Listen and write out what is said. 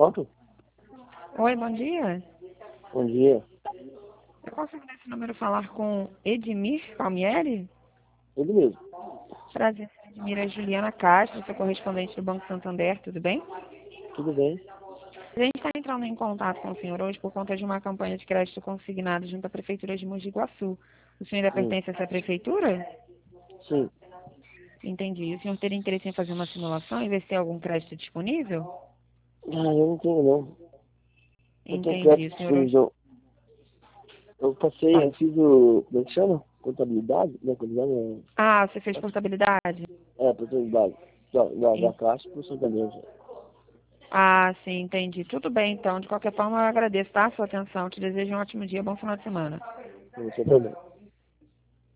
Pronto? Oi, bom dia. Bom dia. Eu consigo nesse número falar com Edmir Palmieri? Ele mesmo. Prazer, Edmir, é Juliana Castro, sou correspondente do Banco Santander, tudo bem? Tudo bem? A gente está entrando em contato com o senhor hoje por conta de uma campanha de crédito consignado junto à Prefeitura de Mogi Guaçu. O senhor ainda Sim. pertence a essa prefeitura? Sim. Entendi. O senhor teria interesse em fazer uma simulação e ver se tem algum crédito disponível? Ah, eu não tenho não. Eu tenho Entendi. crédito O senhor... disponível. Eu passei, eu fiz o. Como é que chama? Contabilidade? Não, contabilidade Ah, você fez portabilidade? contabilidade. Da Caixa pro Santander. Ah, sim, entendi. Tudo bem, então. De qualquer forma, eu agradeço, tá? A sua atenção. Te desejo um ótimo dia, bom final de semana. Você também.